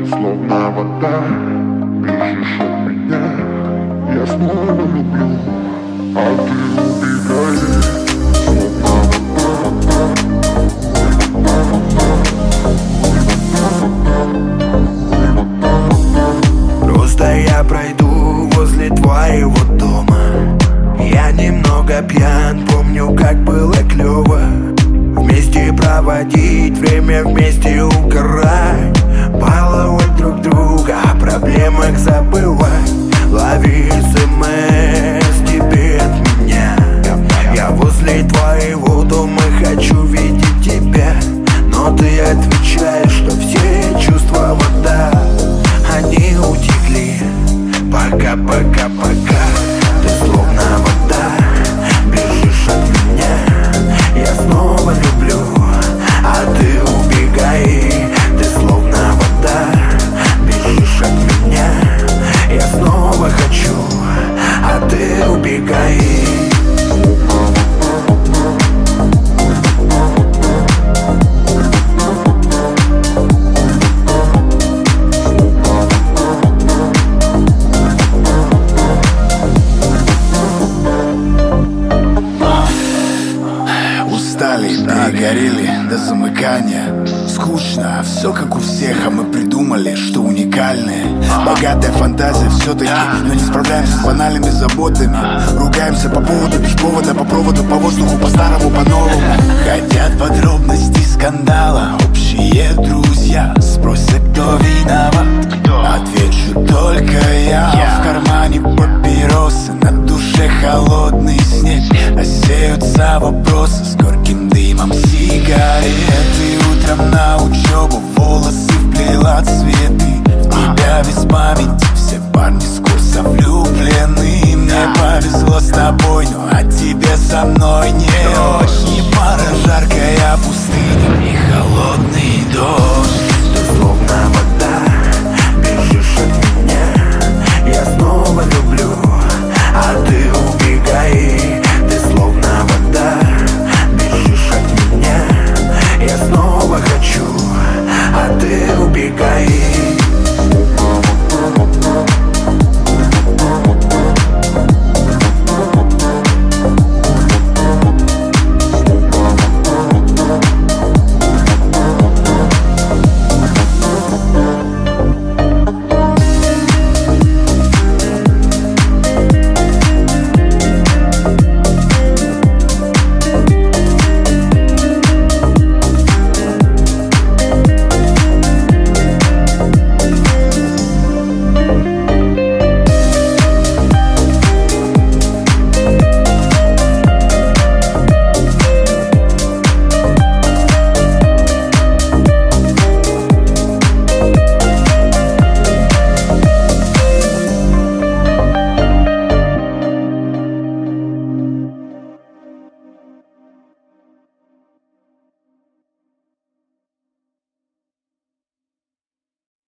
Словно вода, бежишь от меня. Я снова люблю, а ты убегаешь. Просто я пройду возле твоего дома. Я немного пьян, помню, как было клёво. Вместе проводить время, вместе угорать, баловать друг друга, о проблемах забывать. Лови СМС тебе от меня. Я возле твоего дома, хочу видеть тебя. Но ты отвечаешь, что все чувства вода. Они утекли, пока, пока, пока. Ты словно вода, бежишь от меня. Я снова люблю, а ты убегай. Ты словно вода, бежишь от меня. Я снова хочу, а ты убегай. Перегорели до замыкания. Скучно, все как у всех, а мы придумали, что уникальные. Богатая фантазия все-таки, но не справляемся с банальными заботами. Ругаемся по поводу, без повода, по проводу, по воздуху, по-старому, по-новому. Хотят подробностей скандала общие друзья. Спросят, кто виноват, отвечу только я. В кармане папиросы, на душе холодный снег. Рассеются вопросы с горьким дымом сигареты. Утром на учебу волосы вплела цветы. В тебя без памяти